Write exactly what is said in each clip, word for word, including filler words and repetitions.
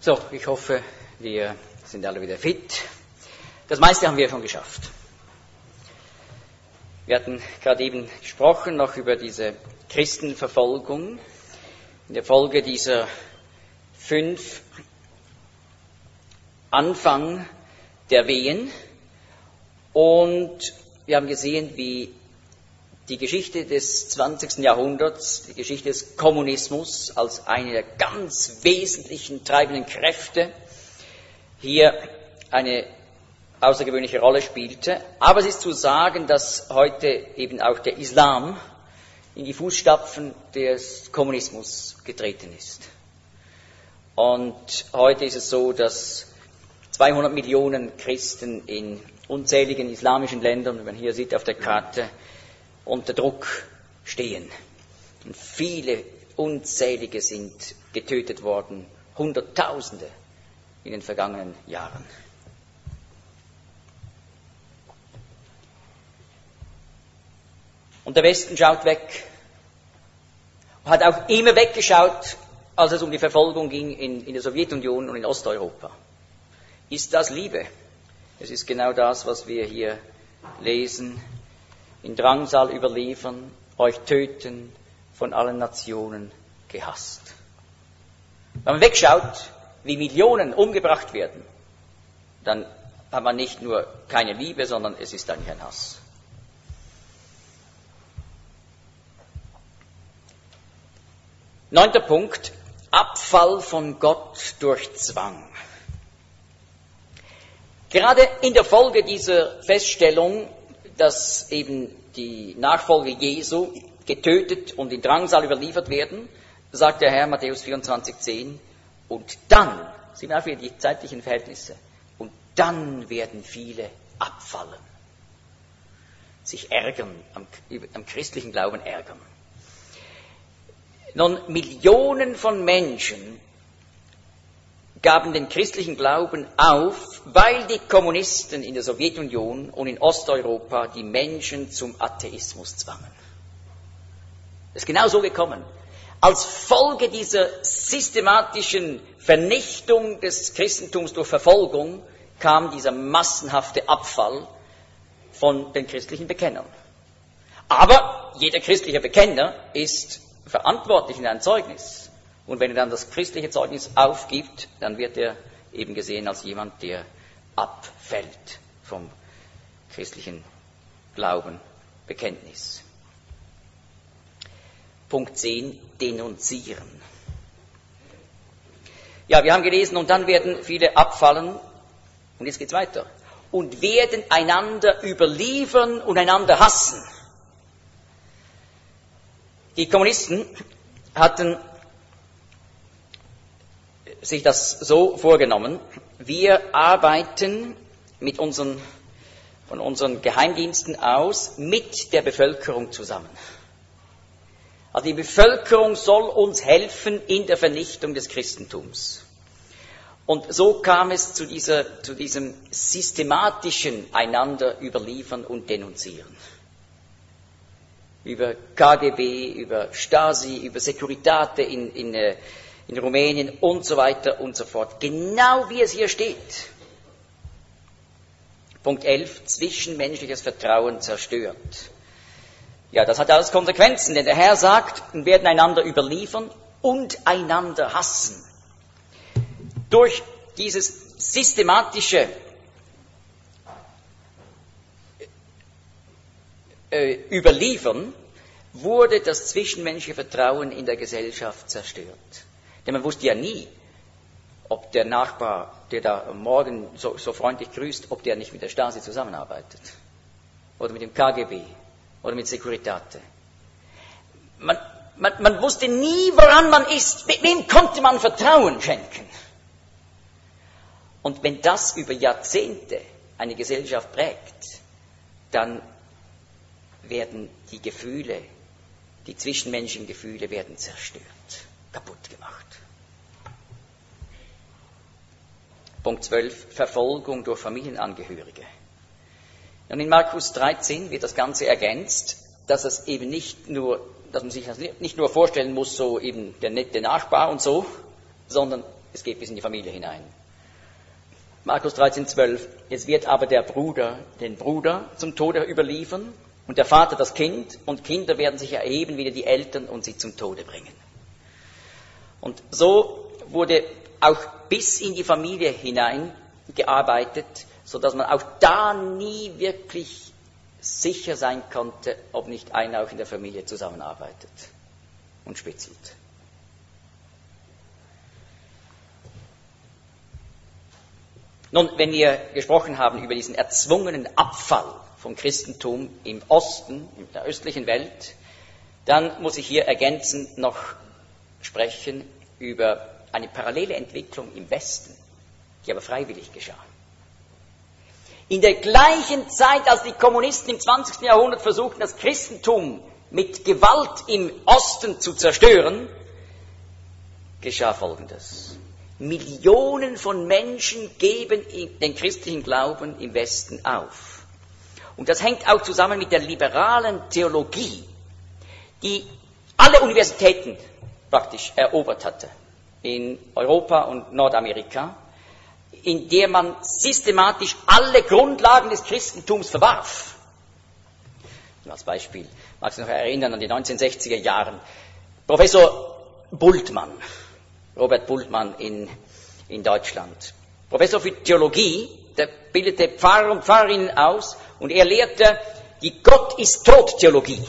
So, ich hoffe, wir sind alle wieder fit. Das meiste haben wir schon geschafft. Wir hatten gerade eben gesprochen noch über diese Christenverfolgung in der Folge dieser fünf Anfang der Wehen. Und wir haben gesehen, wie die Geschichte des zwanzigsten Jahrhunderts, die Geschichte des Kommunismus als eine der ganz wesentlichen treibenden Kräfte hier eine außergewöhnliche Rolle spielte. Aber es ist zu sagen, dass heute eben auch der Islam in die Fußstapfen des Kommunismus getreten ist. Und heute ist es so, dass zweihundert Millionen Christen in unzähligen islamischen Ländern, wie man hier sieht auf der Karte, unter Druck stehen. Und viele, unzählige sind getötet worden, Hunderttausende in den vergangenen Jahren. Und der Westen schaut weg, hat auch immer weggeschaut, als es um die Verfolgung ging in, in der Sowjetunion und in Osteuropa. Ist das Liebe? Es ist genau das, was wir hier lesen. In Drangsal überliefern, euch töten, von allen Nationen gehasst. Wenn man wegschaut, wie Millionen umgebracht werden, dann hat man nicht nur keine Liebe, sondern es ist eigentlich ein Hass. Neunter Punkt, Abfall von Gott durch Zwang. Gerade in der Folge dieser Feststellung, dass eben die Nachfolger Jesu getötet und in Drangsal überliefert werden, sagt der Herr, Matthäus vierundzwanzig, zehn, und dann, sehen wir auch wieder die zeitlichen Verhältnisse, und dann werden viele abfallen, sich ärgern, am, am christlichen Glauben ärgern. Nun, Millionen von Menschen gaben den christlichen Glauben auf, weil die Kommunisten in der Sowjetunion und in Osteuropa die Menschen zum Atheismus zwangen. Das ist genau so gekommen. Als Folge dieser systematischen Vernichtung des Christentums durch Verfolgung kam dieser massenhafte Abfall von den christlichen Bekennern. Aber jeder christliche Bekenner ist verantwortlich in einem Zeugnis. Und wenn er dann das christliche Zeugnis aufgibt, dann wird er eben gesehen als jemand, der abfällt vom christlichen Glauben, Bekenntnis. Punkt zehn, denunzieren. Ja, wir haben gelesen, und dann werden viele abfallen, und jetzt geht's weiter, und werden einander überliefern und einander hassen. Die Kommunisten hatten sich das so vorgenommen, wir arbeiten mit unseren, von unseren Geheimdiensten aus mit der Bevölkerung zusammen. Also die Bevölkerung soll uns helfen in der Vernichtung des Christentums. Und so kam es zu, dieser, zu diesem systematischen einander überliefern und denunzieren. Über K G B, über Stasi, über Securitate in, in in Rumänien und so weiter und so fort. Genau wie es hier steht. Punkt elf, zwischenmenschliches Vertrauen zerstört. Ja, das hat alles Konsequenzen, denn der Herr sagt, wir werden einander überliefern und einander hassen. Durch dieses systematische äh, Überliefern wurde das zwischenmenschliche Vertrauen in der Gesellschaft zerstört. Denn man wusste ja nie, ob der Nachbar, der da am Morgen so, so freundlich grüßt, ob der nicht mit der Stasi zusammenarbeitet. Oder mit dem K G B. Oder mit Securitate. Man, man, man wusste nie, woran man ist. Wem konnte man Vertrauen schenken? Und wenn das über Jahrzehnte eine Gesellschaft prägt, dann werden die Gefühle, die zwischenmenschlichen Gefühle werden zerstört, kaputt gemacht. Punkt zwölf, Verfolgung durch Familienangehörige. Und in Markus dreizehn wird das Ganze ergänzt, dass es eben nicht nur, dass man sich das nicht nur vorstellen muss, so eben der nette Nachbar und so, sondern es geht bis in die Familie hinein. Markus dreizehn, zwölf. Es wird aber der Bruder den Bruder zum Tode überliefern und der Vater das Kind, und Kinder werden sich erheben wider die Eltern und sie zum Tode bringen. Und so wurde auch bis in die Familie hinein gearbeitet, sodass man auch da nie wirklich sicher sein konnte, ob nicht einer auch in der Familie zusammenarbeitet und spitzelt. Nun, wenn wir gesprochen haben über diesen erzwungenen Abfall vom Christentum im Osten, in der östlichen Welt, dann muss ich hier ergänzend noch sprechen über eine parallele Entwicklung im Westen, die aber freiwillig geschah. In der gleichen Zeit, als die Kommunisten im zwanzigsten Jahrhundert versuchten, das Christentum mit Gewalt im Osten zu zerstören, geschah Folgendes. Millionen von Menschen geben den christlichen Glauben im Westen auf. Und das hängt auch zusammen mit der liberalen Theologie, die alle Universitäten praktisch erobert hatte in Europa und Nordamerika, in der man systematisch alle Grundlagen des Christentums verwarf. Als Beispiel mag ich mich noch erinnern an die neunzehnhundertsechziger Jahren. Professor Bultmann, Robert Bultmann in, in Deutschland, Professor für Theologie, der bildete Pfarrer und Pfarrerinnen aus und er lehrte die Gott-ist-tot-Theologie.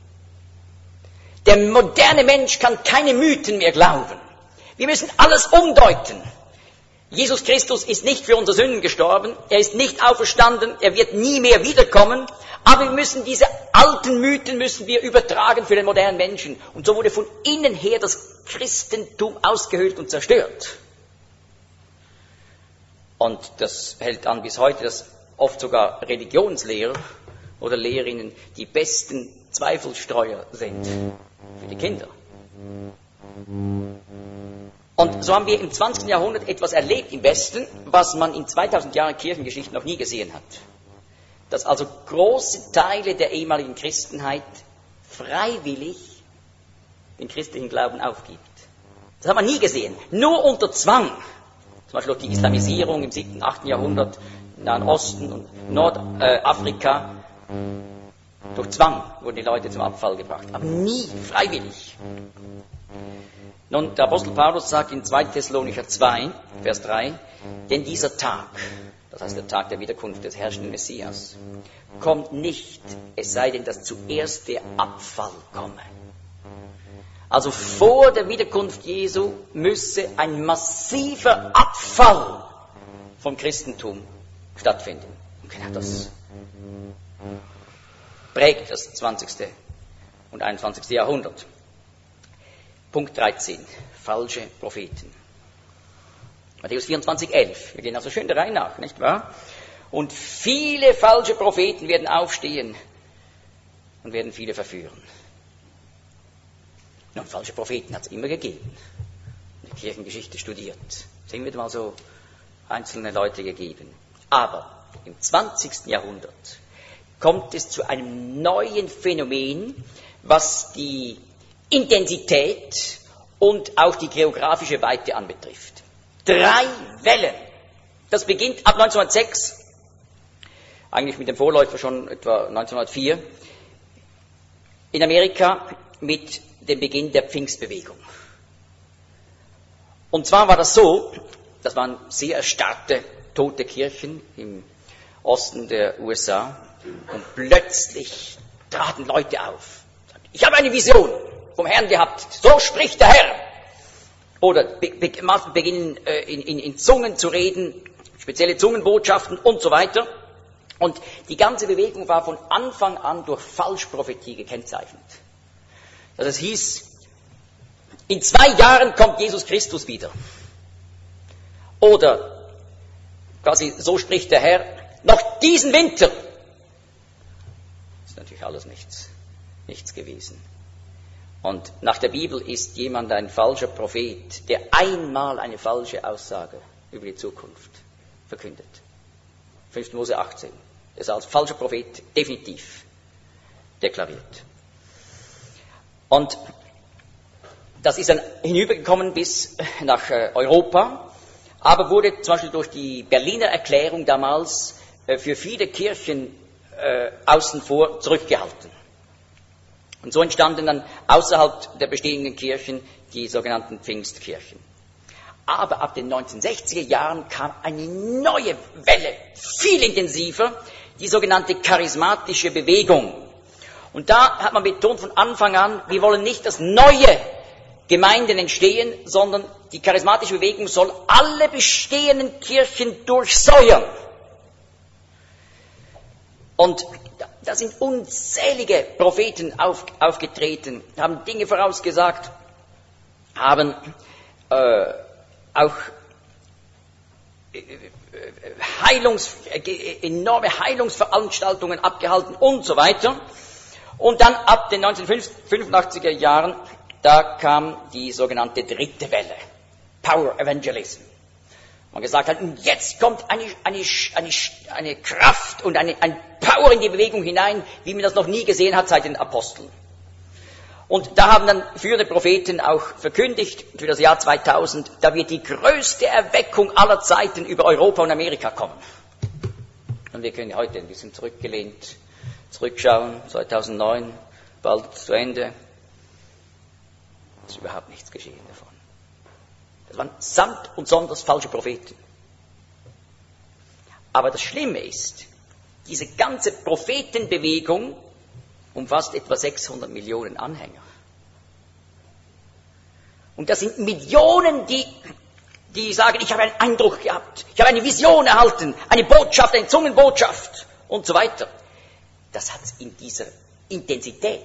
Der moderne Mensch kann keine Mythen mehr glauben. Wir müssen alles umdeuten. Jesus Christus ist nicht für unsere Sünden gestorben, er ist nicht auferstanden, er wird nie mehr wiederkommen, aber wir müssen diese alten Mythen müssen wir übertragen für den modernen Menschen. Und so wurde von innen her das Christentum ausgehöhlt und zerstört. Und das hält an bis heute, dass oft sogar Religionslehrer oder Lehrerinnen die besten Zweifelstreuer sind für die Kinder. Und so haben wir im zwanzigsten Jahrhundert etwas erlebt im Westen, was man in zweitausend Jahren Kirchengeschichte noch nie gesehen hat. Dass also große Teile der ehemaligen Christenheit freiwillig den christlichen Glauben aufgibt. Das hat man nie gesehen. Nur unter Zwang. Zum Beispiel auch die Islamisierung im siebten, achten Jahrhundert im Nahen Osten und Nordafrika. Durch Zwang wurden die Leute zum Abfall gebracht. Aber nie freiwillig. Nun, der Apostel Paulus sagt in zweiter Thessalonicher zwei, Vers drei, denn dieser Tag, das heißt der Tag der Wiederkunft des herrschenden Messias, kommt nicht, es sei denn, dass zuerst der Abfall komme. Also vor der Wiederkunft Jesu müsse ein massiver Abfall vom Christentum stattfinden. Und genau das prägt das zwanzigste und einundzwanzigste Jahrhundert. Punkt dreizehn. Falsche Propheten. Matthäus vierundzwanzig, elf. Wir gehen also schön der Reihe nach, nicht wahr? Und viele falsche Propheten werden aufstehen und werden viele verführen. Nun, falsche Propheten hat es immer gegeben. In der Kirchengeschichte studiert. Es haben wieder mal so einzelne Leute gegeben. Aber im zwanzigsten Jahrhundert kommt es zu einem neuen Phänomen, was die Intensität und auch die geografische Weite anbetrifft. Drei Wellen. Das beginnt ab neunzehnhundertsechs, eigentlich mit dem Vorläufer schon etwa neunzehnhundertvier, in Amerika mit dem Beginn der Pfingstbewegung. Und zwar war das so, das waren sehr erstarrte, tote Kirchen im Osten der U S A und plötzlich traten Leute auf. Ich habe eine Vision vom Herrn gehabt, so spricht der Herr. Oder be- be- beginnen äh, in, in, in Zungen zu reden, spezielle Zungenbotschaften und so weiter. Und die ganze Bewegung war von Anfang an durch Falschprophetie gekennzeichnet. Also es hieß, in zwei Jahren kommt Jesus Christus wieder. Oder quasi, so spricht der Herr, noch diesen Winter. Das ist natürlich alles nichts, nichts gewesen. Und nach der Bibel ist jemand ein falscher Prophet, der einmal eine falsche Aussage über die Zukunft verkündet. fünfter Mose achtzehn. Er ist als falscher Prophet definitiv deklariert. Und Das ist dann hinübergekommen bis nach Europa, aber wurde zum Beispiel durch die Berliner Erklärung damals für viele Kirchen äh, außen vor zurückgehalten. Und so entstanden dann außerhalb der bestehenden Kirchen die sogenannten Pfingstkirchen. Aber ab den neunzehnhundertsechziger Jahren kam eine neue Welle, viel intensiver, die sogenannte charismatische Bewegung. Und da hat man betont von Anfang an, wir wollen nicht, dass neue Gemeinden entstehen, sondern die charismatische Bewegung soll alle bestehenden Kirchen durchsäuern. Und da sind unzählige Propheten auf, aufgetreten, haben Dinge vorausgesagt, haben äh, auch Heilungs, enorme Heilungsveranstaltungen abgehalten und so weiter. Und dann ab den neunzehnhundertfünfundachtziger Jahren, da kam die sogenannte dritte Welle, Power Evangelism. Man gesagt hat, jetzt kommt eine, eine, eine, eine Kraft und eine, ein Power in die Bewegung hinein, wie man das noch nie gesehen hat seit den Aposteln. Und da haben dann führende Propheten auch verkündigt, für das Jahr zweitausend, da wird die größte Erweckung aller Zeiten über Europa und Amerika kommen. Und wir können heute ein bisschen zurückgelehnt zurückschauen, zweitausendneun, bald zu Ende. Es ist überhaupt nichts geschehen davon. Das waren samt und sonders falsche Propheten. Aber das Schlimme ist, diese ganze Prophetenbewegung umfasst etwa sechshundert Millionen Anhänger. Und das sind Millionen, die, die sagen, ich habe einen Eindruck gehabt, ich habe eine Vision erhalten, eine Botschaft, eine Zungenbotschaft und so weiter. Das hat es in dieser Intensität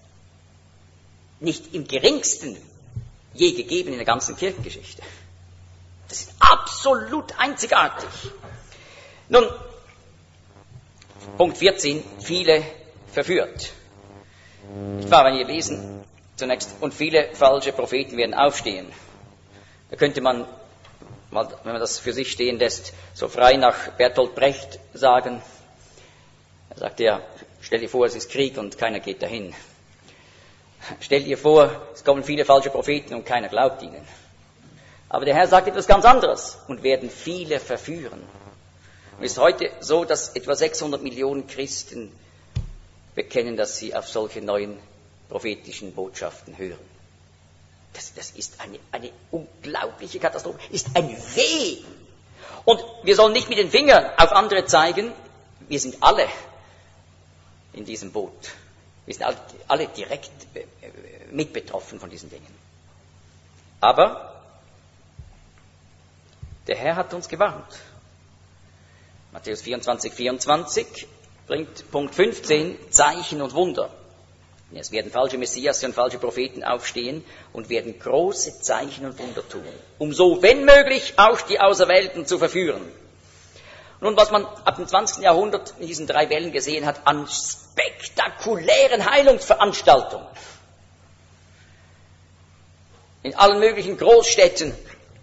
nicht im geringsten je gegeben in der ganzen Kirchengeschichte. Das ist absolut einzigartig. Nun, Punkt vierzehn, viele verführt. Ich war, wenn ihr lesen, zunächst, und viele falsche Propheten werden aufstehen. Da könnte man, wenn man das für sich stehen lässt, so frei nach Bertolt Brecht sagen. Er sagte ja, stell dir vor, es ist Krieg und keiner geht dahin. Stell dir vor, es kommen viele falsche Propheten und keiner glaubt ihnen. Aber der Herr sagt etwas ganz anderes und werden viele verführen. Und es ist heute so, dass etwa sechshundert Millionen Christen bekennen, dass sie auf solche neuen prophetischen Botschaften hören. Das, das ist eine, eine unglaubliche Katastrophe, ist ein Weh. Und wir sollen nicht mit den Fingern auf andere zeigen, wir sind alle in diesem Boot. Wir sind alle, alle direkt mit betroffen von diesen Dingen. Aber der Herr hat uns gewarnt. Matthäus vierundzwanzig, vierundzwanzig bringt Punkt fünfzehn, Zeichen und Wunder. Es werden falsche Messias und falsche Propheten aufstehen und werden große Zeichen und Wunder tun, um so, wenn möglich, auch die Auserwählten zu verführen. Nun, was man ab dem zwanzigsten Jahrhundert in diesen drei Wellen gesehen hat, an spektakulären Heilungsveranstaltungen. In allen möglichen Großstädten.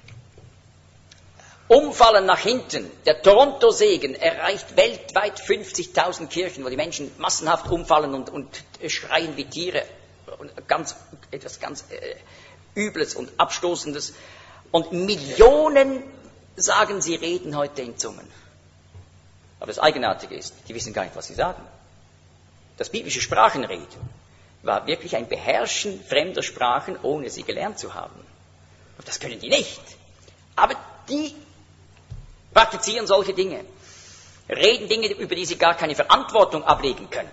Umfallen nach hinten. Der Toronto-Segen erreicht weltweit fünfzigtausend Kirchen, wo die Menschen massenhaft umfallen und, und schreien wie Tiere. Und ganz, etwas ganz äh, Übles und Abstoßendes. Und Millionen sagen, sie reden heute in Zungen. Aber das Eigenartige ist, die wissen gar nicht, was sie sagen. Das biblische Sprachenreden war wirklich ein Beherrschen fremder Sprachen, ohne sie gelernt zu haben. Und das können die nicht. Aber die praktizieren solche Dinge, reden Dinge, über die sie gar keine Verantwortung ablegen können.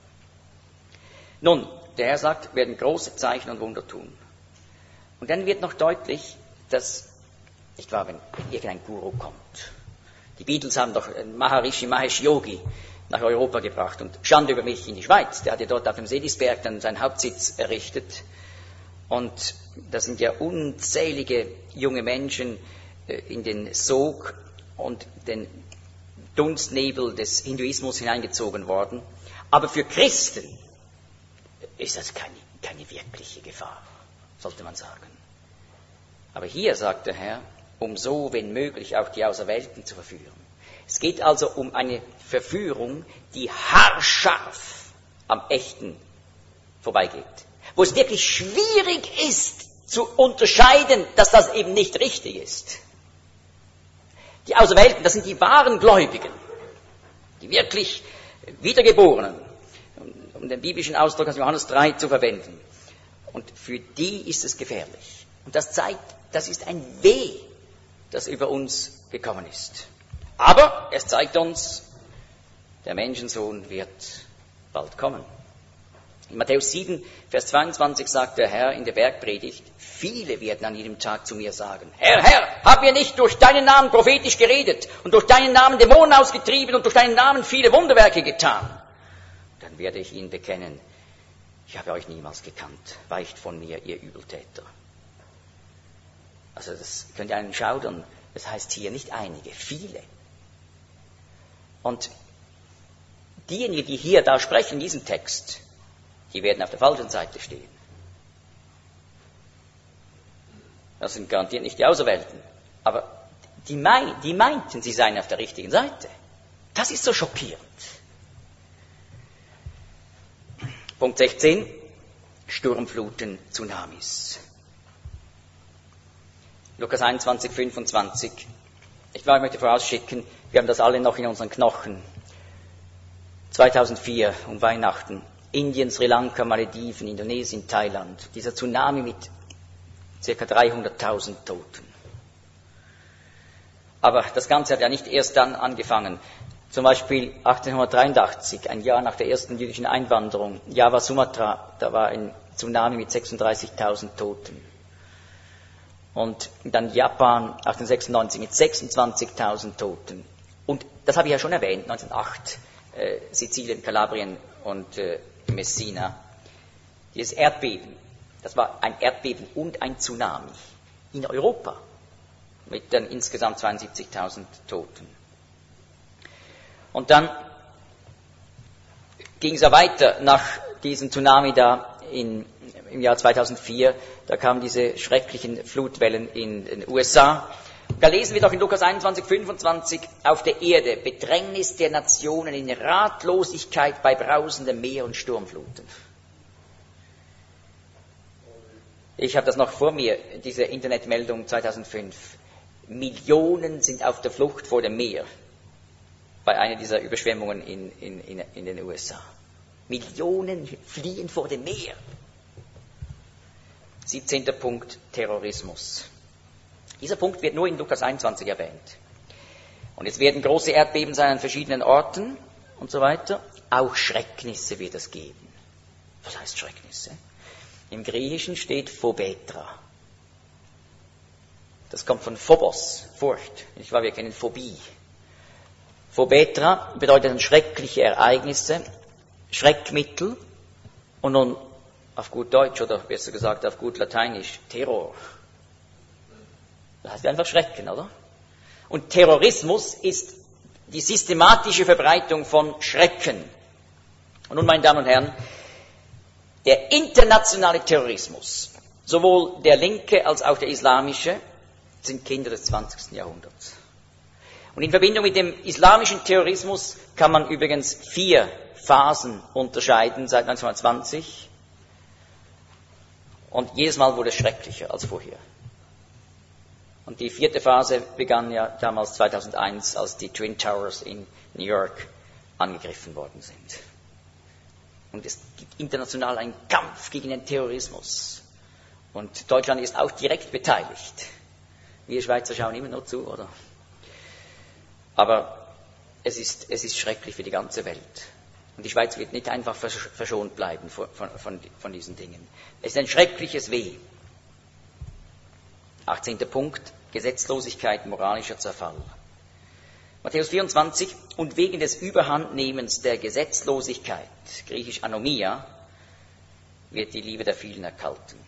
Nun, der Herr sagt, werden große Zeichen und Wunder tun. Und dann wird noch deutlich, dass, nicht wahr, wenn irgendein Guru kommt. Die Beatles haben doch Maharishi Mahesh Yogi nach Europa gebracht und Schande über mich in die Schweiz. Der hat ja dort auf dem Sedisberg dann seinen Hauptsitz errichtet. Und da sind ja unzählige junge Menschen in den Sog und den Dunstnebel des Hinduismus hineingezogen worden. Aber für Christen ist das keine, keine wirkliche Gefahr, sollte man sagen. Aber hier sagt der Herr, um so, wenn möglich, auch die Auserwählten zu verführen. Es geht also um eine Verführung, die haarscharf am Echten vorbeigeht. Wo es wirklich schwierig ist, zu unterscheiden, dass das eben nicht richtig ist. Die Auserwählten, das sind die wahren Gläubigen, die wirklich Wiedergeborenen, um den biblischen Ausdruck aus Johannes drei zu verwenden. Und für die ist es gefährlich. Und das zeigt, das ist ein Weh, das über uns gekommen ist. Aber es zeigt uns, der Menschensohn wird bald kommen. In Matthäus sieben, Vers zweiundzwanzig sagt der Herr in der Bergpredigt, viele werden an jedem Tag zu mir sagen, Herr, Herr, haben wir nicht durch deinen Namen prophetisch geredet und durch deinen Namen Dämonen ausgetrieben und durch deinen Namen viele Wunderwerke getan? Dann werde ich ihnen bekennen, ich habe euch niemals gekannt, weicht von mir, ihr Übeltäter. Also das könnt ihr einen schaudern, das heißt hier nicht einige, viele. Und diejenigen, die hier da sprechen in diesem Text, die werden auf der falschen Seite stehen. Das sind garantiert nicht die Auserwählten. Aber die, mein, die meinten, sie seien auf der richtigen Seite. Das ist so schockierend. Punkt sechzehn. Sturmfluten, Tsunamis. Lukas einundzwanzig, fünfundzwanzig. Ich möchte vorausschicken, wir haben das alle noch in unseren Knochen. zweitausendvier, um Weihnachten. Indien, Sri Lanka, Malediven, Indonesien, Thailand. Dieser Tsunami mit ca. dreihunderttausend Toten. Aber das Ganze hat ja nicht erst dann angefangen. Zum Beispiel achtzehnhundertdreiundachtzig, ein Jahr nach der ersten jüdischen Einwanderung, Java, Sumatra, da war ein Tsunami mit sechsunddreißigtausend Toten. Und dann Japan achtzehnhundertsechsundneunzig mit sechsundzwanzigtausend Toten. Und das habe ich ja schon erwähnt, neunzehnhundertacht, äh, Sizilien, Kalabrien und äh, Messina. Dieses Erdbeben, das war ein Erdbeben und ein Tsunami in Europa mit dann insgesamt zweiundsiebzigtausend Toten. Und dann ging es ja weiter nach diesem Tsunami da in, im Jahr zweitausendvier. Da kamen diese schrecklichen Flutwellen in den U S A. Da lesen wir doch in Lukas einundzwanzig, fünfundzwanzig, auf der Erde, Bedrängnis der Nationen in Ratlosigkeit bei brausendem Meer und Sturmfluten. Ich habe das noch vor mir, diese Internetmeldung zweitausendfünf. Millionen sind auf der Flucht vor dem Meer bei einer dieser Überschwemmungen in, in, in, in den U S A. Millionen fliehen vor dem Meer. siebzehnter Punkt, Terrorismus. Dieser Punkt wird nur in Lukas einundzwanzig erwähnt. Und jetzt werden große Erdbeben sein an verschiedenen Orten und so weiter. Auch Schrecknisse wird es geben. Was heißt Schrecknisse? Im Griechischen steht Phobetra. Das kommt von Phobos, Furcht. Nicht wahr? Wir kennen Phobie. Phobetra bedeutet dann schreckliche Ereignisse, Schreckmittel und nun auf gut Deutsch oder besser gesagt auf gut Lateinisch Terror. Das heißt einfach Schrecken, oder? Und Terrorismus ist die systematische Verbreitung von Schrecken. Und nun, meine Damen und Herren, der internationale Terrorismus, sowohl der linke als auch der islamische, sind Kinder des zwanzigsten Jahrhunderts. Und in Verbindung mit dem islamischen Terrorismus kann man übrigens vier Phasen unterscheiden seit neunzehnhundertzwanzig. Und jedes Mal wurde es schrecklicher als vorher. Und die vierte Phase begann ja damals zweitausendeins, als die Twin Towers in New York angegriffen worden sind. Und es gibt international einen Kampf gegen den Terrorismus. Und Deutschland ist auch direkt beteiligt. Wir Schweizer schauen immer nur zu, oder? Aber es ist, es ist schrecklich für die ganze Welt. Und die Schweiz wird nicht einfach verschont bleiben von, von, von diesen Dingen. Es ist ein schreckliches Weh. achtzehnter Punkt, Gesetzlosigkeit, moralischer Zerfall. Matthäus vierundzwanzig, und wegen des Überhandnehmens der Gesetzlosigkeit, griechisch Anomia, wird die Liebe der vielen erkalten.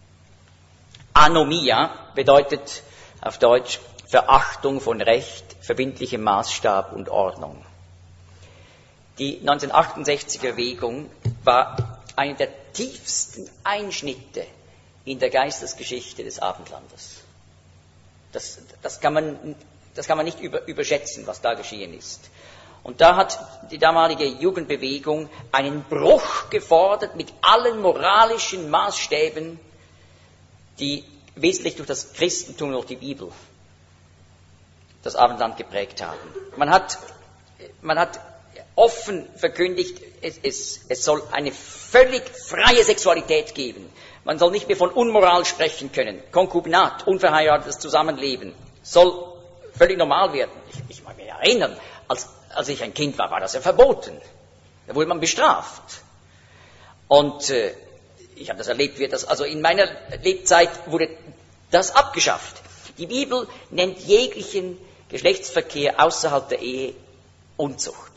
Anomia bedeutet auf Deutsch Verachtung von Recht, verbindlichem Maßstab und Ordnung. Die neunzehnhundertachtundsechziger Bewegung war einer der tiefsten Einschnitte in der Geistesgeschichte des Abendlandes. Das, das, kann, man, das kann man nicht über, überschätzen, was da geschehen ist. Und da hat die damalige Jugendbewegung einen Bruch gefordert mit allen moralischen Maßstäben die wesentlich durch das Christentum und durch die Bibel das Abendland geprägt haben. Man hat, man hat offen verkündigt, es, es, es soll eine völlig freie Sexualität geben. Man soll nicht mehr von Unmoral sprechen können. Konkubinat, unverheiratetes Zusammenleben soll völlig normal werden. Ich, ich mag mich erinnern, als, als ich ein Kind war, war das ja verboten. Da wurde man bestraft. Und äh, ich habe das erlebt, wie das, also in meiner Lebzeit wurde das abgeschafft. Die Bibel nennt jeglichen Geschlechtsverkehr außerhalb der Ehe Unzucht.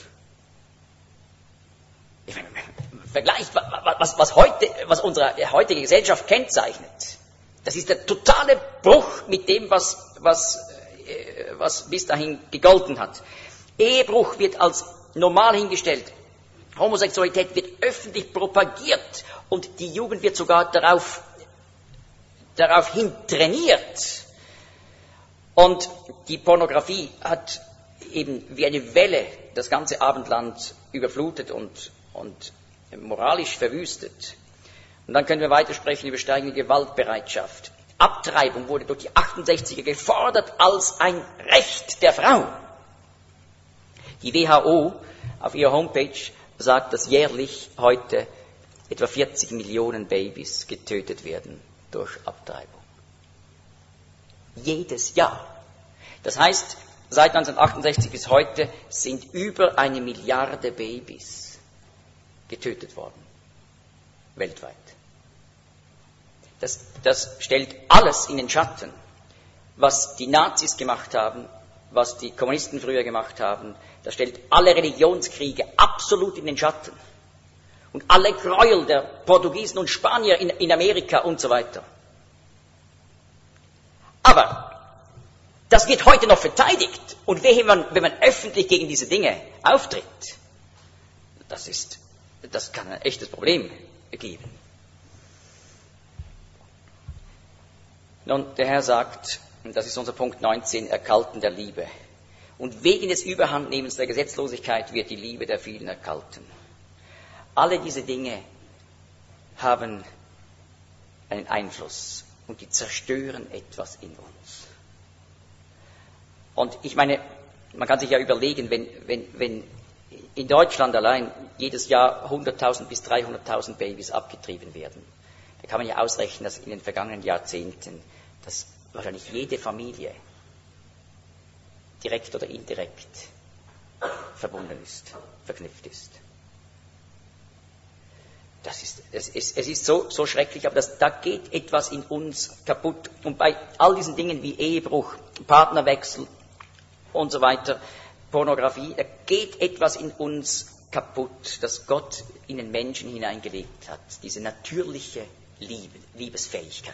Ich meine, vergleicht, was, was, heute, was unsere heutige Gesellschaft kennzeichnet. Das ist der totale Bruch mit dem, was, was, was bis dahin gegolten hat. Ehebruch wird als normal hingestellt. Homosexualität wird öffentlich propagiert und die Jugend wird sogar darauf, daraufhin trainiert. Und die Pornografie hat eben wie eine Welle das ganze Abendland überflutet und, und moralisch verwüstet. Und dann können wir weitersprechen über steigende Gewaltbereitschaft. Abtreibung wurde durch die achtundsechziger gefordert als ein Recht der Frau. Die W H O auf ihrer Homepage sagt, dass jährlich heute etwa vierzig Millionen Babys getötet werden durch Abtreibung. Jedes Jahr. Das heißt, seit neunzehnhundertachtundsechzig bis heute sind über eine Milliarde Babys getötet worden. Weltweit. Das, das stellt alles in den Schatten, was die Nazis gemacht haben, was die Kommunisten früher gemacht haben. Das stellt alle Religionskriege absolut in den Schatten. Und alle Gräuel der Portugiesen und Spanier in, in Amerika und so weiter. Aber das wird heute noch verteidigt. Und wenn man, wenn man öffentlich gegen diese Dinge auftritt, das ist, das kann ein echtes Problem geben. Nun, der Herr sagt, und das ist unser Punkt neunzehn, Erkalten der Liebe. Und wegen des Überhandnehmens der Gesetzlosigkeit wird die Liebe der vielen erkalten. Alle diese Dinge haben einen Einfluss und die zerstören etwas in uns. Und ich meine, man kann sich ja überlegen, wenn, wenn, wenn in Deutschland allein jedes Jahr hunderttausend bis dreihunderttausend Babys abgetrieben werden, da kann man ja ausrechnen, dass in den vergangenen Jahrzehnten dass wahrscheinlich jede Familie direkt oder indirekt verbunden ist, verknüpft ist. Das ist, es ist, es ist so, so schrecklich, aber das, da geht etwas in uns kaputt. Und bei all diesen Dingen wie Ehebruch, Partnerwechsel und so weiter, Pornografie, da geht etwas in uns kaputt, das Gott in den Menschen hineingelegt hat. Diese natürliche Liebe, Liebesfähigkeit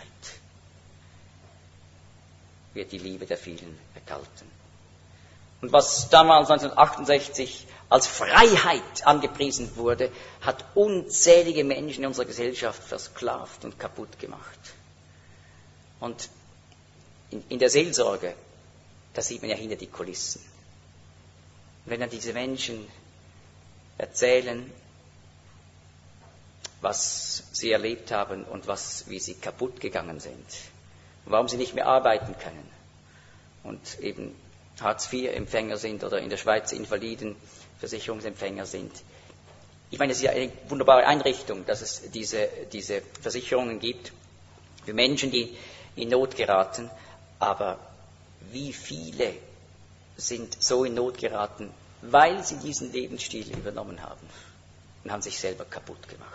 wird die Liebe der vielen erkalten. Und was damals neunzehnhundertachtundsechzig als Freiheit angepriesen wurde, hat unzählige Menschen in unserer Gesellschaft versklavt und kaputt gemacht. Und in, in der Seelsorge, da sieht man ja hinter die Kulissen. Und wenn dann diese Menschen erzählen, was sie erlebt haben und was, wie sie kaputt gegangen sind, und warum sie nicht mehr arbeiten können und eben Hartz vier Empfänger sind oder in der Schweiz Invalidenversicherungsempfänger sind. Ich meine, es ist ja eine wunderbare Einrichtung, dass es diese, diese Versicherungen gibt für Menschen, die in Not geraten. Aber wie viele sind so in Not geraten, weil sie diesen Lebensstil übernommen haben und haben sich selber kaputt gemacht.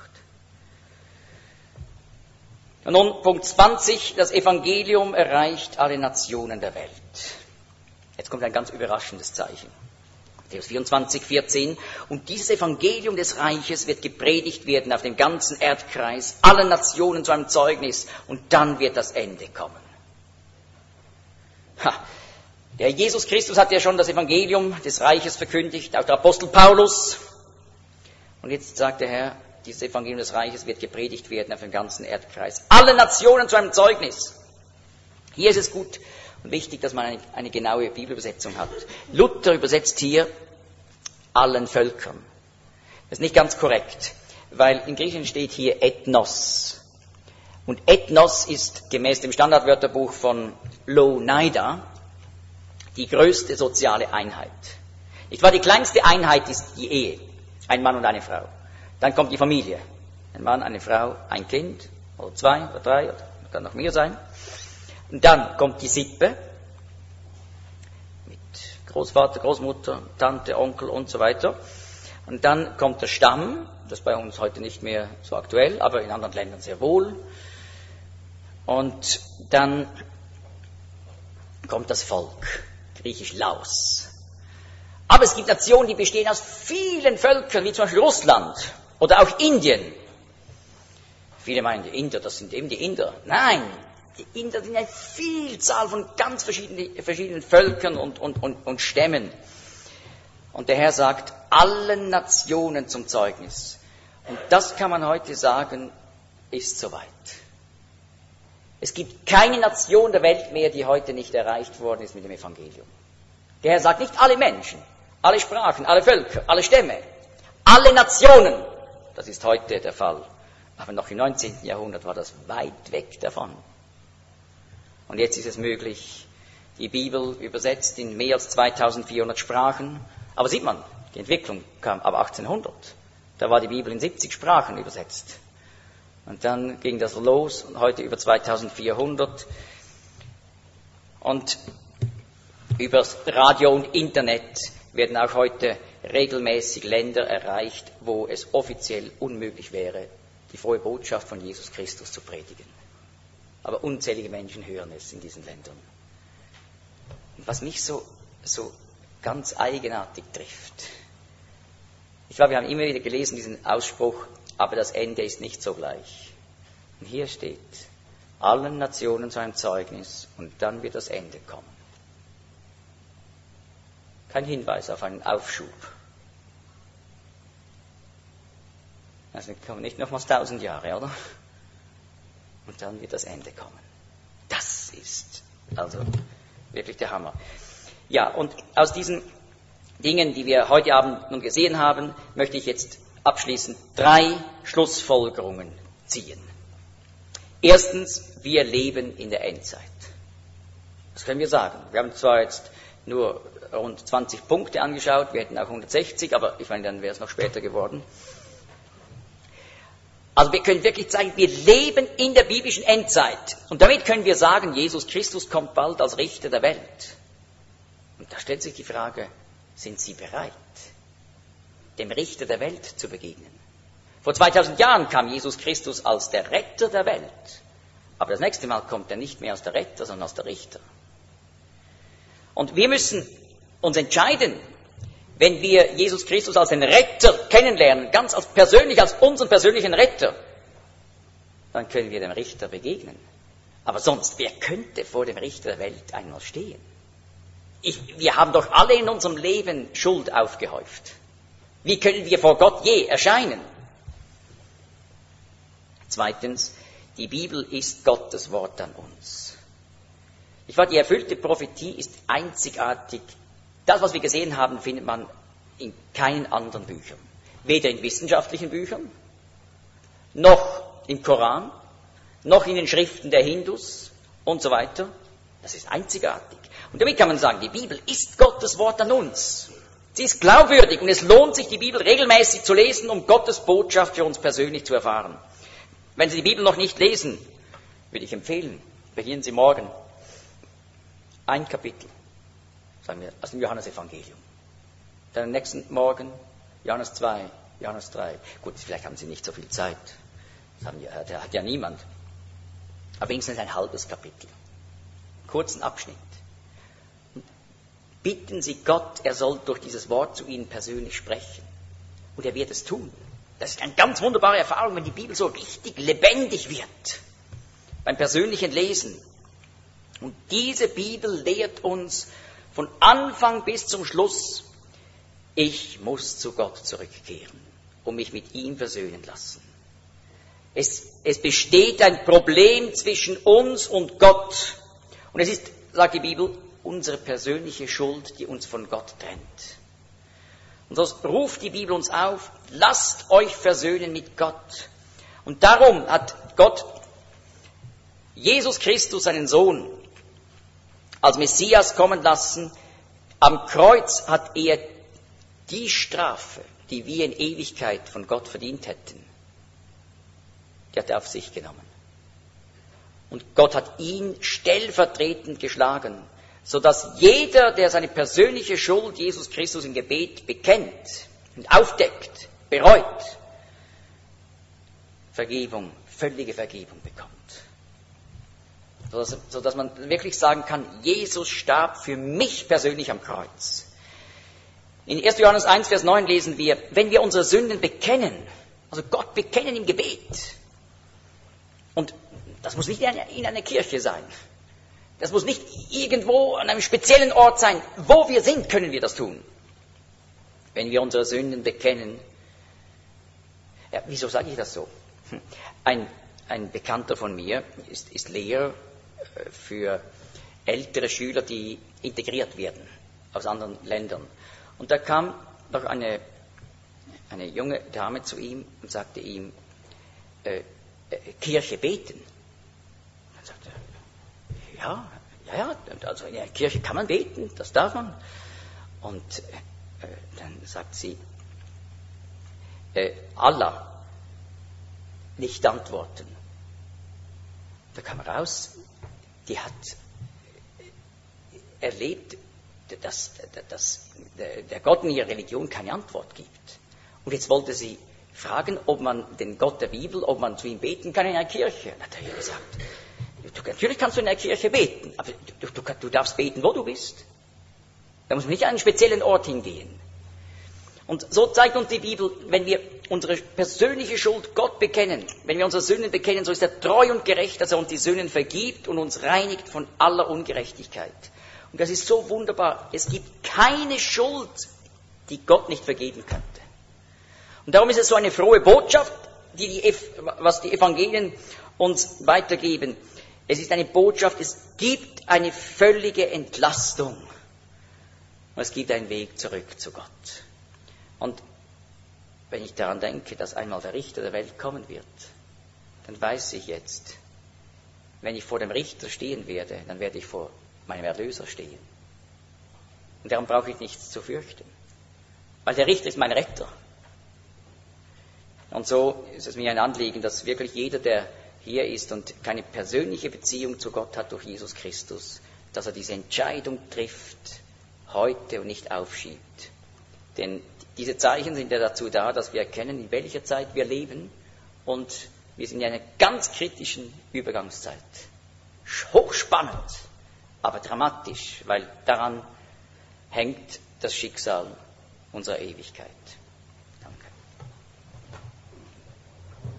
Und nun Punkt zwanzig, das Evangelium erreicht alle Nationen der Welt. Jetzt kommt ein ganz überraschendes Zeichen. Matthäus vierundzwanzig, vierzehn. Und dieses Evangelium des Reiches wird gepredigt werden auf dem ganzen Erdkreis, allen Nationen zu einem Zeugnis, und dann wird das Ende kommen. Ha. Der Jesus Christus hat ja schon das Evangelium des Reiches verkündigt, auch der Apostel Paulus. Und jetzt sagt der Herr, dieses Evangelium des Reiches wird gepredigt werden auf dem ganzen Erdkreis, alle Nationen zu einem Zeugnis. Hier ist es gut und wichtig, dass man eine, eine genaue Bibelübersetzung hat. Luther übersetzt hier allen Völkern. Das ist nicht ganz korrekt, weil in Griechischen steht hier Ethnos. Und Ethnos ist gemäß dem Standardwörterbuch von Louw-Nida die größte soziale Einheit. Nicht wahr? Die kleinste Einheit ist die Ehe, ein Mann und eine Frau. Dann kommt die Familie, ein Mann, eine Frau, ein Kind, oder zwei, oder drei, oder kann noch mehr sein. Und dann kommt die Sippe, mit Großvater, Großmutter, Tante, Onkel und so weiter. Und dann kommt der Stamm, das ist bei uns heute nicht mehr so aktuell, aber in anderen Ländern sehr wohl. Und dann kommt das Volk, griechisch Laos. Aber es gibt Nationen, die bestehen aus vielen Völkern, wie zum Beispiel Russland oder auch Indien. Viele meinen, die Inder, das sind eben die Inder. Nein, die Inder sind eine Vielzahl von ganz verschiedenen, verschiedenen Völkern und, und, und, und Stämmen. Und der Herr sagt, allen Nationen zum Zeugnis. Und das kann man heute sagen, ist soweit. Es gibt keine Nation der Welt mehr, die heute nicht erreicht worden ist mit dem Evangelium. Der Herr sagt nicht alle Menschen, alle Sprachen, alle Völker, alle Stämme, alle Nationen. Das ist heute der Fall. Aber noch im neunzehnten Jahrhundert war das weit weg davon. Und jetzt ist es möglich, die Bibel übersetzt in mehr als zweitausendvierhundert Sprachen. Aber sieht man, die Entwicklung kam ab achtzehnhundert. Da war die Bibel in siebzig Sprachen übersetzt. Und dann ging das los und heute über zweitausendvierhundert. Und über Radio und Internet werden auch heute regelmäßig Länder erreicht, wo es offiziell unmöglich wäre, die frohe Botschaft von Jesus Christus zu predigen. Aber unzählige Menschen hören es in diesen Ländern. Und was mich so, so ganz eigenartig trifft. Ich glaube, wir haben immer wieder gelesen diesen Ausspruch, aber das Ende ist nicht sogleich. Und hier steht, allen Nationen zu einem Zeugnis und dann wird das Ende kommen. Kein Hinweis auf einen Aufschub. Also kommen nicht nochmals tausend Jahre, oder? Und dann wird das Ende kommen. Das ist also wirklich der Hammer. Ja, und aus diesen Dingen, die wir heute Abend nun gesehen haben, möchte ich jetzt abschließend drei Schlussfolgerungen ziehen. Erstens, wir leben in der Endzeit. Das können wir sagen. Wir haben zwar jetzt nur rund zwanzig Punkte angeschaut, wir hätten auch hundertsechzig, aber ich meine, dann wäre es noch später geworden. Also wir können wirklich zeigen, wir leben in der biblischen Endzeit. Und damit können wir sagen, Jesus Christus kommt bald als Richter der Welt. Und da stellt sich die Frage, sind Sie bereit, dem Richter der Welt zu begegnen? Vor zweitausend Jahren kam Jesus Christus als der Retter der Welt. Aber das nächste Mal kommt er nicht mehr als der Retter, sondern als der Richter. Und wir müssen uns entscheiden, wenn wir Jesus Christus als den Retter kennenlernen, ganz als persönlich, als unseren persönlichen Retter, dann können wir dem Richter begegnen. Aber sonst, wer könnte vor dem Richter der Welt einmal stehen? Ich, wir haben doch alle in unserem Leben Schuld aufgehäuft. Wie können wir vor Gott je erscheinen? Zweitens, die Bibel ist Gottes Wort an uns. Ich war, die erfüllte Prophetie ist einzigartig. Das, was wir gesehen haben, findet man in keinen anderen Büchern. Weder in wissenschaftlichen Büchern, noch im Koran, noch in den Schriften der Hindus und so weiter. Das ist einzigartig. Und damit kann man sagen, die Bibel ist Gottes Wort an uns. Sie ist glaubwürdig und es lohnt sich, die Bibel regelmäßig zu lesen, um Gottes Botschaft für uns persönlich zu erfahren. Wenn Sie die Bibel noch nicht lesen, würde ich empfehlen, beginnen Sie morgen ein Kapitel, sagen wir, aus dem Johannesevangelium. Dann am nächsten Morgen Johannes zwei, Johannes drei. Gut, vielleicht haben Sie nicht so viel Zeit. Das haben ja, der hat ja niemand. Aber wenigstens ein halbes Kapitel. Einen kurzen Abschnitt. Und bitten Sie Gott, er soll durch dieses Wort zu Ihnen persönlich sprechen. Und er wird es tun. Das ist eine ganz wunderbare Erfahrung, wenn die Bibel so richtig lebendig wird. Beim persönlichen Lesen. Und diese Bibel lehrt uns von Anfang bis zum Schluss, ich muss zu Gott zurückkehren und mich mit ihm versöhnen lassen. Es, es besteht ein Problem zwischen uns und Gott. Und es ist, sagt die Bibel, unsere persönliche Schuld, die uns von Gott trennt. Und so ruft die Bibel uns auf, lasst euch versöhnen mit Gott. Und darum hat Gott Jesus Christus, seinen Sohn, als Messias kommen lassen. Am Kreuz hat er die Strafe, die wir in Ewigkeit von Gott verdient hätten, die hat er auf sich genommen. Und Gott hat ihn stellvertretend geschlagen, sodass jeder, der seine persönliche Schuld Jesus Christus im Gebet bekennt und aufdeckt, bereut, Vergebung, völlige Vergebung bekommt. Sodass, sodass man wirklich sagen kann, Jesus starb für mich persönlich am Kreuz. In erster Johannes eins, Vers neun lesen wir, wenn wir unsere Sünden bekennen, also Gott bekennen im Gebet, und das muss nicht in einer, in einer Kirche sein, das muss nicht irgendwo an einem speziellen Ort sein, wo wir sind, können wir das tun. Wenn wir unsere Sünden bekennen, ja, wieso sage ich das so? Ein, ein Bekannter von mir ist, ist Lehrer für ältere Schüler, die integriert werden aus anderen Ländern. Und da kam doch eine, eine junge Dame zu ihm und sagte ihm, äh, äh, Kirche beten. Dann sagte er, ja, ja, ja, also in der Kirche kann man beten, das darf man. Und äh, dann sagt sie, äh, Allah nicht antworten. Da kam raus, die hat erlebt, dass, dass der Gott in ihrer Religion keine Antwort gibt. Und jetzt wollte sie fragen, ob man den Gott der Bibel, ob man zu ihm beten kann in einer Kirche. Dann hat er ihr gesagt, du, natürlich kannst du in einer Kirche beten, aber du, du, du darfst beten, wo du bist. Da muss man nicht an einen speziellen Ort hingehen. Und so zeigt uns die Bibel, wenn wir unsere persönliche Schuld Gott bekennen, wenn wir unsere Sünden bekennen, so ist er treu und gerecht, dass er uns die Sünden vergibt und uns reinigt von aller Ungerechtigkeit. Und das ist so wunderbar. Es gibt keine Schuld, die Gott nicht vergeben könnte. Und darum ist es so eine frohe Botschaft, die die, was die Evangelien uns weitergeben. Es ist eine Botschaft, es gibt eine völlige Entlastung. Und es gibt einen Weg zurück zu Gott. Und wenn ich daran denke, dass einmal der Richter der Welt kommen wird, dann weiß ich jetzt, wenn ich vor dem Richter stehen werde, dann werde ich vor meinem Erlöser stehen. Und darum brauche ich nichts zu fürchten. Weil der Richter ist mein Retter. Und so ist es mir ein Anliegen, dass wirklich jeder, der hier ist und keine persönliche Beziehung zu Gott hat durch Jesus Christus, dass er diese Entscheidung trifft, heute und nicht aufschiebt. Denn diese Zeichen sind ja dazu da, dass wir erkennen, in welcher Zeit wir leben, und wir sind in einer ganz kritischen Übergangszeit. Hochspannend, aber dramatisch, weil daran hängt das Schicksal unserer Ewigkeit.